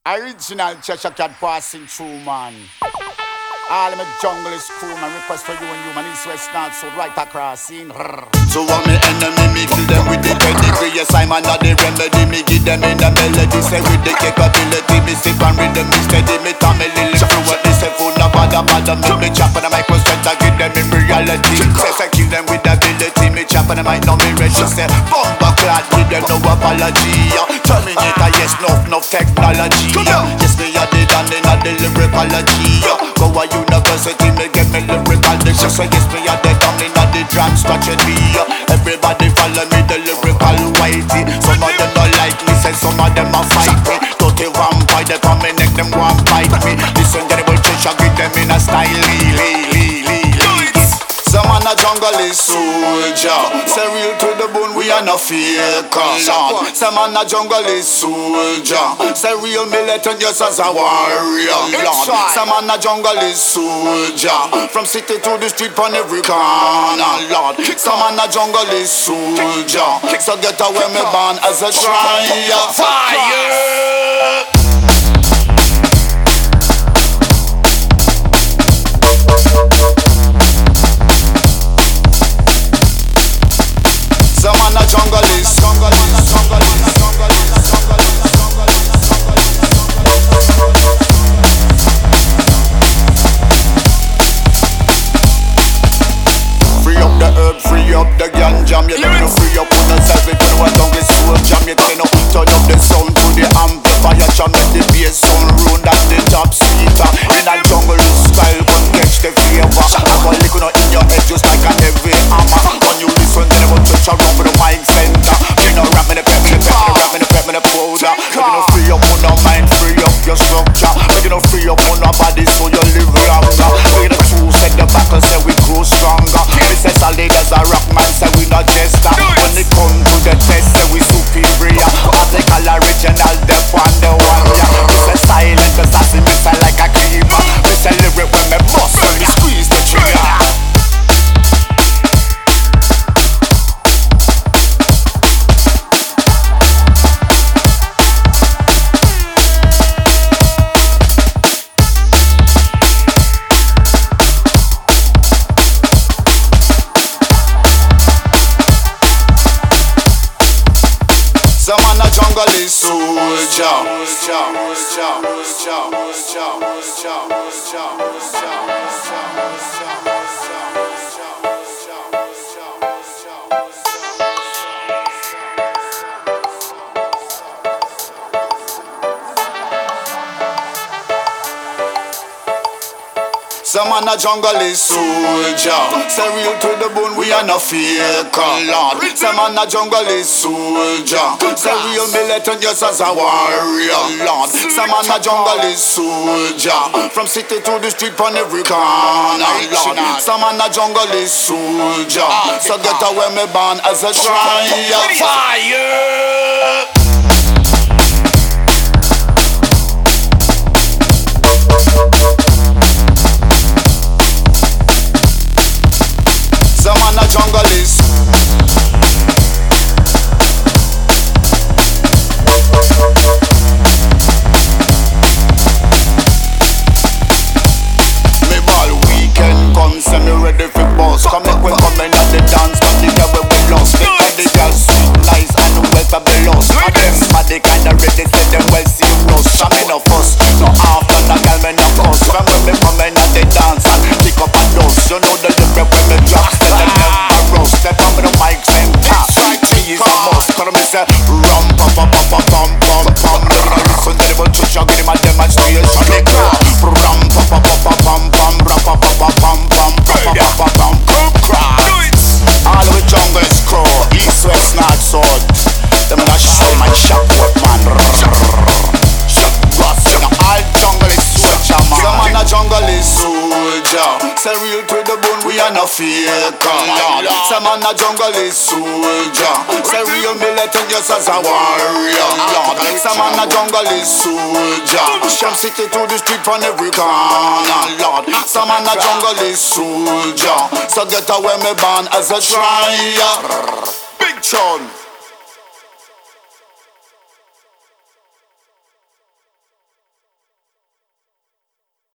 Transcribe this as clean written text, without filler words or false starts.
Original Cheshire Cat passing through, man. All my jungle is cool, man. Request for you and you, man. East, west, north, so right across, scene. So all my enemy, me kill them with the pedigree. Yes, I'm under the remedy. Me give them in the melody. Say with the capability, me sip and rhythm, me steady. Me tell me little fluent. They say food, no bother. Me chop on the mic, was strength. I give them in reality. Say I kill them with ability. Me chop on the mic, no me register. Bomba clad with them, no apology. Terminator, yes, no technology. Yes, me a the done in a the lyricology. Go a university, me get me lyrical dishes. So yes, me a the done in a the drum strategy. Everybody follow me, the lyrical whitey. Some of them don't like me, say some of them a fight me. Dirty vampire, they come in neck, them want bite me. Listen, get the Cheshire, give them in a style, Some man a jungle is soldier. Say real to the bone, we are no faker. Some man a jungle is soldier. Say real militant, just as a warrior. Lord. Some man a jungle is soldier. From city to the street, on every corner, Lord. Some man a jungle is soldier. So get away me born as a trier. Fire. Some man a junglist. Free up the herb, free up the ganja. You don't know free up on yourself if you want down the soul jam. You don't know turn up the sound to the amplifier. Jam let the bass sound round at the top speaker. In a jungle style, but catch the flavor. Have a lick in your head just like a heavy hammer. When you listen to them, touch around with the mic center. You know rap me the pep, rap me the pep, me the powder. Make you know free up on your mind, free up your structure. Make you know free up on your body so you live longer. We the two set the back and say we grow stronger. We say solid as a rock man, say we not jester. When it come to the test, say we superior. Article original, them on the one, yeah. We say silent, assassin, we say like a creeper. We say lyric when me bust, when we squeeze the trigger. Some man a jungle is soldier. Some man a jungle is soldier. Say real to the bone, we are no faker, Lord. Some man a jungle is soldier. Say real militant, just as a warrior, Lord. Some man a jungle is soldier. From city to the street, on every corner, Lord. Some man a jungle is soldier. So get away me born as a trier. Fire. Some man a junglist. Me ball weekend come, say me ready for boss. Come make we come in at the dance, but the girl we lost. Because the girl sweet, nice and well fabulous. And them body kinda ready, say them well serious. I me no fuss, no after the girl me no cuss. When we come in at the dance and pick up a dust, you know the lyric when me drop. Step on with the mic center. He is a must. Cause me say rum pum pum pum pum pum pum pum. Let me listen to the one to show. Give him a demonstration. They go rum pum pum pum pum pum pum. Rum pum pum pum pum pum pum pum pum. Coop cry. All the jungle is crow. East, west, north, south. Them not show man shop work man. Shop boss. All jungle is soldier man. Some man a jungle is soldier. Say real to the bone, we are no faker, Lord. Some man a jungle is soldier. Say real militant, just as a warrior, Lord. Some man a jungle is soldier. From city to the street, on every corner, Lord. Some man a jungle is soldier. So get away me born as a trier. Big tune.